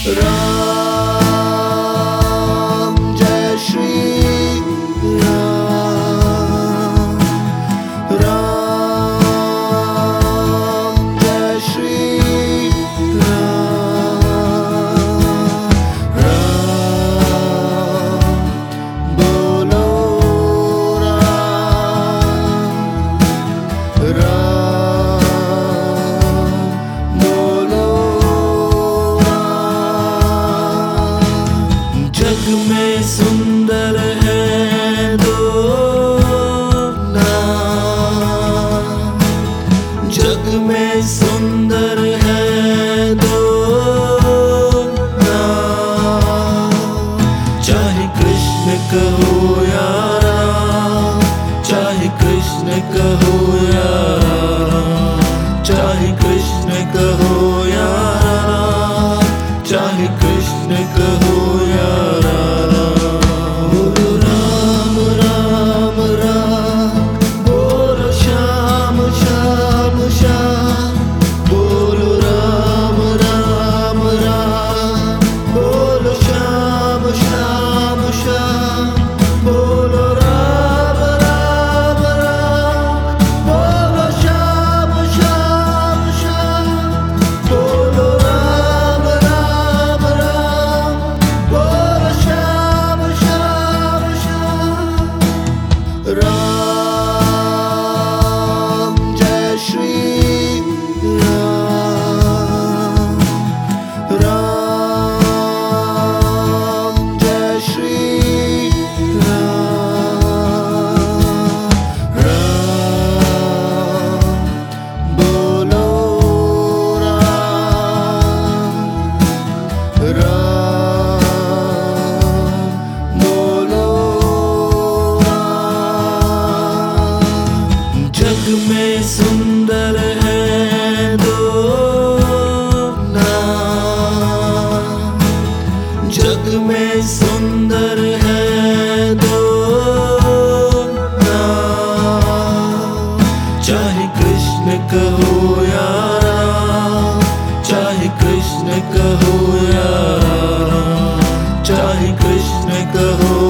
राम जय श्री राम, राम जय श्री राम, राम बोलो राम, राम बोलो राम। जग में सुंदर है दो नाम, जग में सुंदर है दो नाम। चाहे कृष्ण कहो या राम, चाहे कृष्ण कहो या राम, चाहे कृष्ण कहो या राम, चाहे कृष्ण कहो या राम। बोलो राम राम राम, बोलो श्याम श्याम श्याम, बोलो राम राम राम, बोलो श्याम श्याम श्याम, बोलो राम राम राम, बोलो श्याम श्याम श्याम, बोलो राम राम राम, बोलो श्याम श्याम श्याम। राम जय श्री राम, राम जय श्री राम, राम बोलो राम, राम बोलो राम। जग में सुंदर है दो नाम, जग में सुंदर है दो नाम। चाहे कृष्ण कहो या राम, चाहे कृष्ण कहो या राम, चाहे कृष्ण कहो